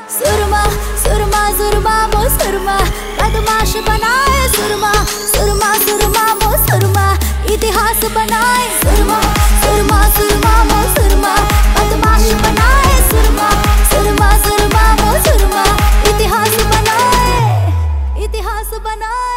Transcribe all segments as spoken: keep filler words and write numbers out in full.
सुरमा सुरमा सुरमा मो सुरमा बदमाश बनाए सुरमा सुरमा सुरमा मो सुरमा इतिहास बनाए सुरमा सुरमा सुरमा मो सुरमा बदमाश बनाए सुरमा सुरमा सुरमा मो सुरमा इतिहास बनाए इतिहास बनाए।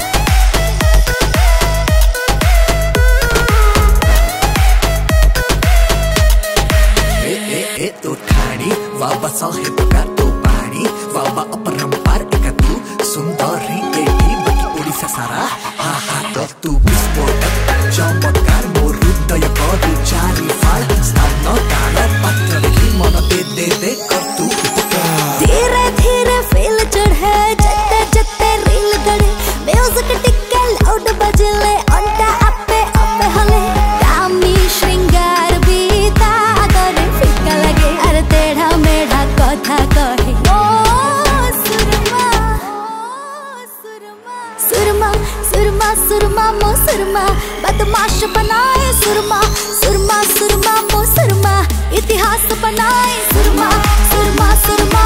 तो ठाणी वाबा साहेब का तो पाणी वाबा अपरंपार एका तू सुंदरी एठी बाकी ओडिसा सारा हा हा तो तू विस्फोटक चमत्कार मोर हृदय करू चारी फाल स्थान काल पात्र देखी मन दे दे दे कर तू धीरे धीरे फील चढ़े जत्ते जत्ते रील गड़े म्यूजिक टिक्के लाउड बजले अंटा आपे आपे हले दामी श्रृंगार बीता आदर फिक्का लगे अरे तेढ़ा मेढ़ा कथा कहे ओ सुरमा सुरमा सुरमा सुरमा सुरमा मो सुरमा बदमाश बनाए सुरमा सुरमा सुरमा मो सुरमा इतिहास बनाए सुरमा सुरमा सुरमा